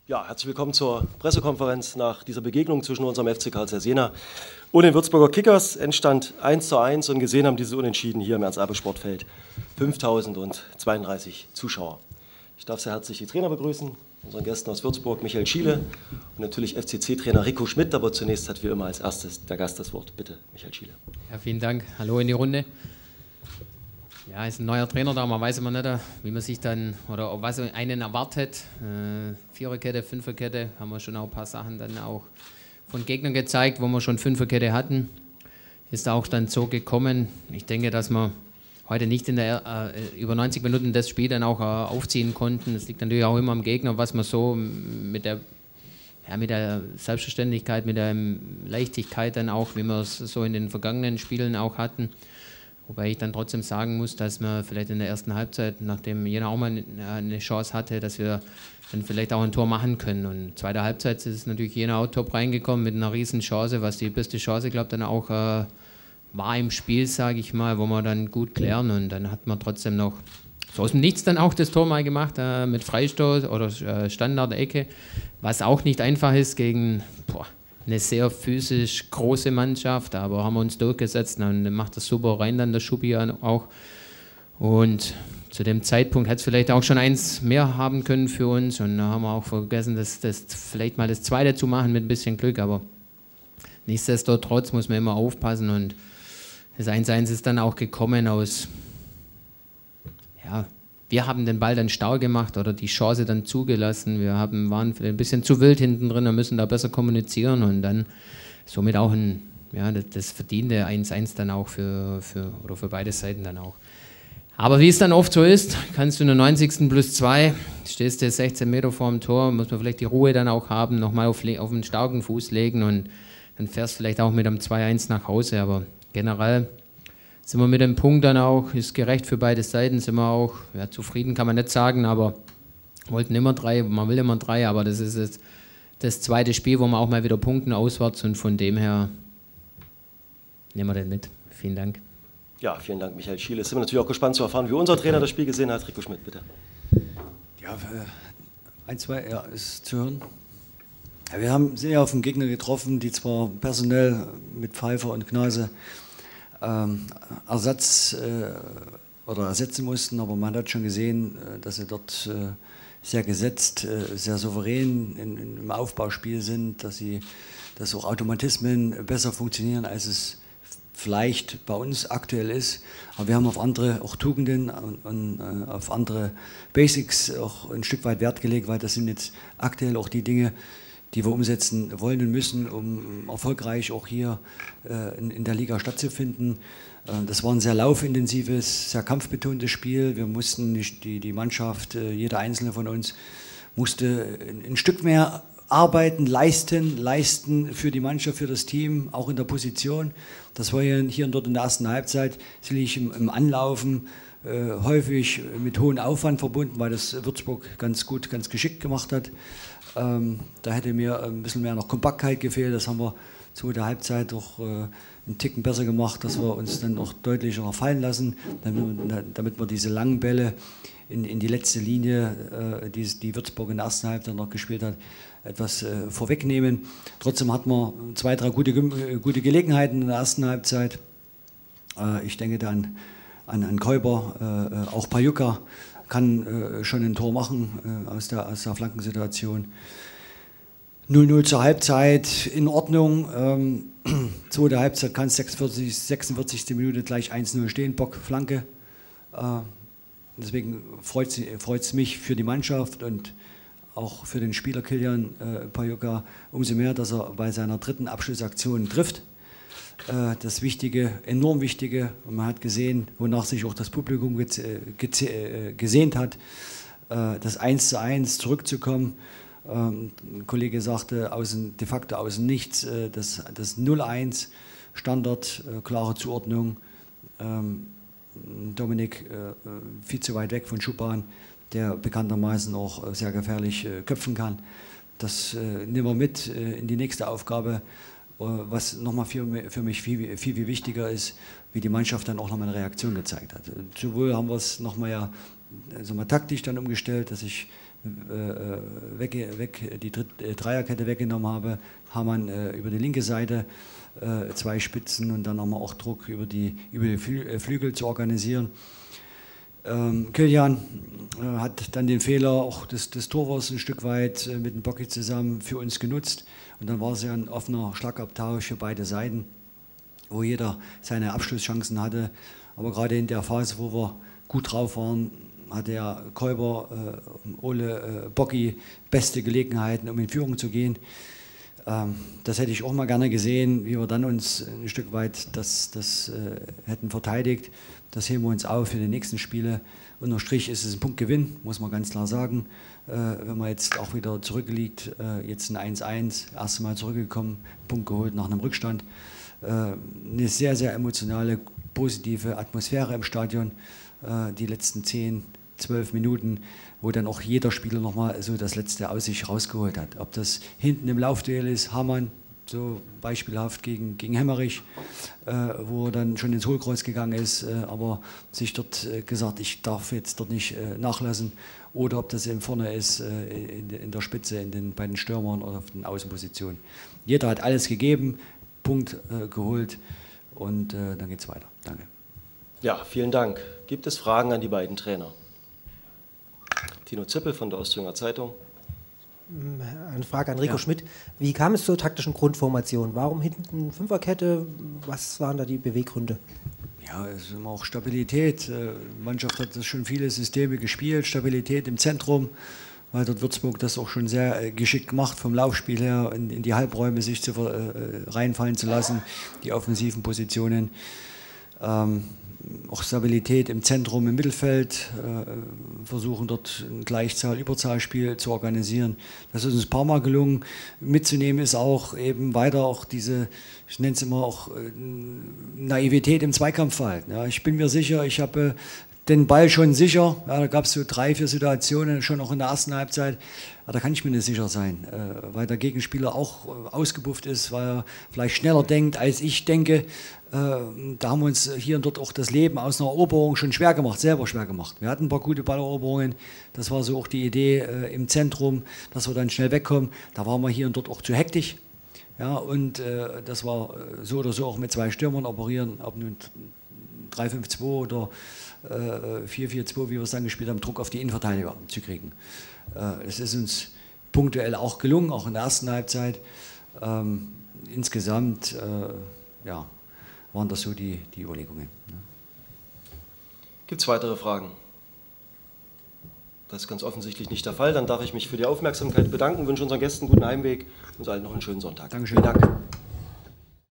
Ja, herzlich willkommen zur Pressekonferenz nach dieser Begegnung zwischen unserem FC Karl Zeiss Jena und den Würzburger Kickers. Endstand 1:1 und gesehen haben dieses Unentschieden hier im Ernst-Abel-Sportfeld 5.032 Zuschauer. Ich darf sehr herzlich die Trainer begrüßen, unseren Gästen aus Würzburg, Michael Schiele und natürlich FCC-Trainer Rico Schmidt. Aber zunächst hat wie immer als erstes der Gast das Wort. Bitte, Michael Schiele. Ja, vielen Dank. Hallo in die Runde. Ja, ist ein neuer Trainer da, man weiß immer nicht, wie man sich dann, oder was einen erwartet. Viererkette, Fünferkette, haben wir schon auch ein paar Sachen dann auch von Gegnern gezeigt, wo wir schon Fünferkette hatten. Ist auch dann so gekommen. Ich denke, dass wir heute nicht in der über 90 Minuten das Spiel dann auch aufziehen konnten. Es liegt natürlich auch immer am Gegner, was man so mit der Selbstverständlichkeit, mit der Leichtigkeit dann auch, wie wir es so in den vergangenen Spielen auch hatten. Wobei ich dann trotzdem sagen muss, dass wir vielleicht in der ersten Halbzeit, nachdem Jena auch mal eine Chance hatte, dass wir dann vielleicht auch ein Tor machen können. Und zweite Halbzeit ist natürlich Jena auch top reingekommen mit einer riesen Chance, was die beste Chance, glaube ich, dann auch war im Spiel, sage ich mal, wo wir dann gut klären. Und dann hat man trotzdem noch so aus dem Nichts dann auch das Tor mal gemacht mit Freistoß oder Standard-Ecke, was auch nicht einfach ist gegen eine sehr physisch große Mannschaft, aber haben wir uns durchgesetzt und dann macht das super rein, dann der Schubi auch. Und zu dem Zeitpunkt hätte es vielleicht auch schon eins mehr haben können für uns und da haben wir auch vergessen, das vielleicht mal das zweite zu machen mit ein bisschen Glück, aber nichtsdestotrotz muss man immer aufpassen und das 1:1 ist dann auch gekommen aus, ja, wir haben den Ball dann stark gemacht oder die Chance dann zugelassen. Wir waren vielleicht ein bisschen zu wild hinten drin und müssen da besser kommunizieren und dann somit auch das verdiente 1:1 dann auch für beide Seiten dann auch. Aber wie es dann oft so ist, kannst du in der 90. +2, stehst du 16 Meter vor dem Tor, muss man vielleicht die Ruhe dann auch haben, nochmal auf einen starken Fuß legen und dann fährst du vielleicht auch mit einem 2:1 nach Hause. Aber generell sind wir mit dem Punkt dann auch, ist gerecht für beide Seiten, sind wir auch, ja, zufrieden kann man nicht sagen, aber wollten immer 3, man will immer 3, aber das ist jetzt das zweite Spiel, wo wir auch mal wieder punkten auswärts und von dem her nehmen wir den mit. Vielen Dank. Ja, vielen Dank, Michael Schiele. Jetzt sind wir natürlich auch gespannt zu erfahren, wie unser Trainer das Spiel gesehen hat. Rico Schmidt, bitte. Ja, 1:2, ja, ist zu hören. Ja, wir haben sehr auf den Gegner getroffen, die zwar personell mit Pfeiffer und Gnase ersetzen mussten, aber man hat schon gesehen, dass sie dort sehr gesetzt, sehr souverän im Aufbauspiel sind, dass auch Automatismen besser funktionieren, als es vielleicht bei uns aktuell ist. Aber wir haben auf andere auch Tugenden und auf andere Basics auch ein Stück weit Wert gelegt, weil das sind jetzt aktuell auch die Dinge, die wir umsetzen wollen und müssen, um erfolgreich auch hier in der Liga stattzufinden. Das war ein sehr laufintensives, sehr kampfbetontes Spiel. Wir mussten, die Mannschaft, jeder Einzelne von uns, musste ein Stück mehr arbeiten, leisten für die Mannschaft, für das Team, auch in der Position. Das war hier und dort in der ersten Halbzeit sicherlich im Anlaufen häufig mit hohem Aufwand verbunden, weil das Würzburg ganz gut, ganz geschickt gemacht hat. Da hätte mir ein bisschen mehr noch Kompaktheit gefehlt. Das haben wir zu der Halbzeit doch einen Ticken besser gemacht, dass wir uns dann noch deutlicher noch fallen lassen, damit wir diese langen Bälle in die letzte Linie, die Würzburg in der ersten Halbzeit noch gespielt hat, etwas vorwegnehmen. Trotzdem hatten wir 2, 3 gute Gelegenheiten in der ersten Halbzeit. Ich denke dann an Käuber, auch Pajuka kann schon ein Tor machen aus der Flankensituation. 0:0 zur Halbzeit, in Ordnung. Zweite Halbzeit kann es 46. Minute gleich 1:0 stehen, Bock, Flanke. Deswegen freut es mich für die Mannschaft und auch für den Spieler Kilian Pajuka umso mehr, dass er bei seiner dritten Abschlussaktion trifft. Das Wichtige, enorm Wichtige, und man hat gesehen, wonach sich auch das Publikum gesehnt hat, das 1:1 zurückzukommen. Ein Kollege sagte, de facto aus dem Nichts, das 0:1, Standard, klare Zuordnung. Dominik viel zu weit weg von Schupan, der bekanntermaßen auch sehr gefährlich köpfen kann. Das nehmen wir mit in die nächste Aufgabe. Was nochmal für mich viel wichtiger ist, wie die Mannschaft dann auch nochmal eine Reaktion gezeigt hat. Sowohl haben wir es nochmal taktisch dann umgestellt, dass ich die Dreierkette weggenommen habe, Hamann über die linke Seite, 2 Spitzen und dann nochmal auch Druck über die Flügel zu organisieren. Kilian hat dann den Fehler auch des Torwarts ein Stück weit mit dem Bocki zusammen für uns genutzt. Und dann war es ja ein offener Schlagabtausch für beide Seiten, wo jeder seine Abschlusschancen hatte. Aber gerade in der Phase, wo wir gut drauf waren, hatte ja Käuber, Ole, Bocki beste Gelegenheiten, um in Führung zu gehen. Das hätte ich auch mal gerne gesehen, wie wir dann uns ein Stück weit das hätten verteidigt. Das heben wir uns auf für die nächsten Spiele. Unterm Strich ist es ein Punktgewinn, muss man ganz klar sagen. Wenn man jetzt auch wieder zurückliegt, jetzt ein 1-1, erste Mal zurückgekommen, Punkt geholt nach einem Rückstand. Eine sehr, sehr emotionale, positive Atmosphäre im Stadion. Die letzten 10, 12 Minuten, wo dann auch jeder Spieler nochmal so das Letzte aus sich rausgeholt hat. Ob das hinten im Laufduell ist, Hamann, so beispielhaft gegen Hemmerich, wo er dann schon ins Hohlkreuz gegangen ist, aber sich dort gesagt, ich darf jetzt dort nicht nachlassen. Oder ob das eben vorne ist, in der Spitze, bei den Stürmern oder auf den Außenpositionen. Jeder hat alles gegeben, Punkt geholt und dann geht es weiter. Danke. Ja, vielen Dank. Gibt es Fragen an die beiden Trainer? Tino Zippel von der Ostjünger Zeitung. Eine Frage an Rico Schmidt. Wie kam es zur taktischen Grundformation? Warum hinten Fünferkette? Was waren da die Beweggründe? Ja, es ist immer auch Stabilität. Die Mannschaft hat das schon viele Systeme gespielt. Stabilität im Zentrum, weil dort Würzburg das auch schon sehr geschickt gemacht, vom Laufspiel her in die Halbräume sich reinfallen zu lassen, die offensiven Positionen. Auch Stabilität im Zentrum, im Mittelfeld, versuchen dort ein Gleichzahl-Überzahlspiel zu organisieren. Das ist uns ein paar Mal gelungen. Mitzunehmen ist auch eben weiter auch diese, ich nenne es immer auch Naivität im Zweikampfverhalten. Ja, ich bin mir sicher, ich habe den Ball schon sicher. Ja, da gab es so 3, 4 Situationen schon auch in der ersten Halbzeit. Ja, da kann ich mir nicht sicher sein, weil der Gegenspieler auch ausgebufft ist, weil er vielleicht schneller denkt, als ich denke. Da haben wir uns hier und dort auch das Leben aus einer Eroberung schon schwer gemacht, selber schwer gemacht. Wir hatten ein paar gute Balleroberungen, das war so auch die Idee im Zentrum, dass wir dann schnell wegkommen. Da waren wir hier und dort auch zu hektisch. Ja, und das war so oder so auch mit 2 Stürmern operieren, ob nun 3-5-2 oder 4-4-2, wie wir es dann gespielt haben, Druck auf die Innenverteidiger zu kriegen. Es ist uns punktuell auch gelungen, auch in der ersten Halbzeit. Insgesamt, ja, waren das so die Überlegungen. Ne? Gibt es weitere Fragen? Das ist ganz offensichtlich nicht der Fall. Dann darf ich mich für die Aufmerksamkeit bedanken, wünsche unseren Gästen einen guten Heimweg und uns allen noch einen schönen Sonntag. Dankeschön. Vielen Dank.